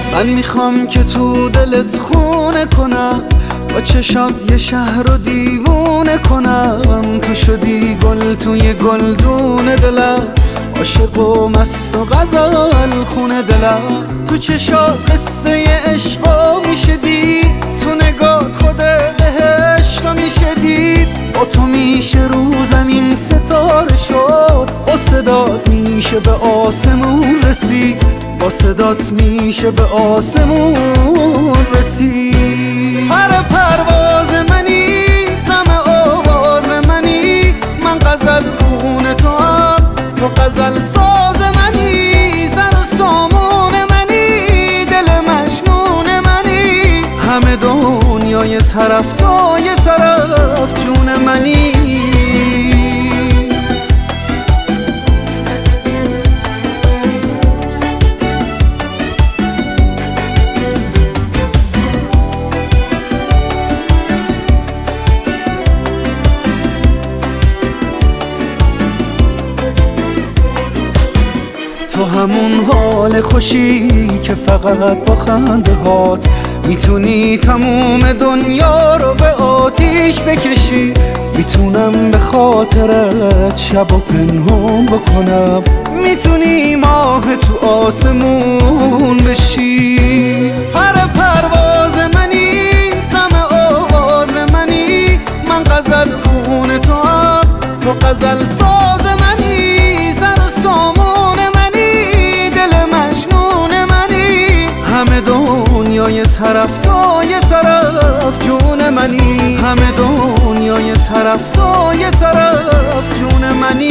من میخوام که تو دلت خونه کنم، با چشات یه شهر رو دیوونه کنم. تو شدی گل توی گلدون دلم، عاشق و مست و غزل خونه دلم. تو چشات قصه عشقا میشه دید، تو نگات خود بهشتا میشه دید. با تو میشه رو زمین ستاره شد، با صدات میشه به آسمون رسید، با صدات میشه به آسمون رسید. هر پرواز منی، غم آواز منی، من غزل خون تو هم، تو غزل ساز منی. زر و سامون منی، دل مجنون منی، همه دنیای طرف تا یه طرف جون منی. تو همون حال خوشی که فقط با خنده هات میتونی تموم دنیا رو به آتیش بکشی. میتونم به خاطرت شب و پنهون بکنم، میتونی ماه تو آسمون بشی. هر پرواز منی، غم آواز منی، من غزل خون تو هم، تو غزل ساز منی. زر و سامون منی، دل مجنون منی، همه دنیای طرف تا یه طرف جون منی، همه دنیای طرف تا یه طرف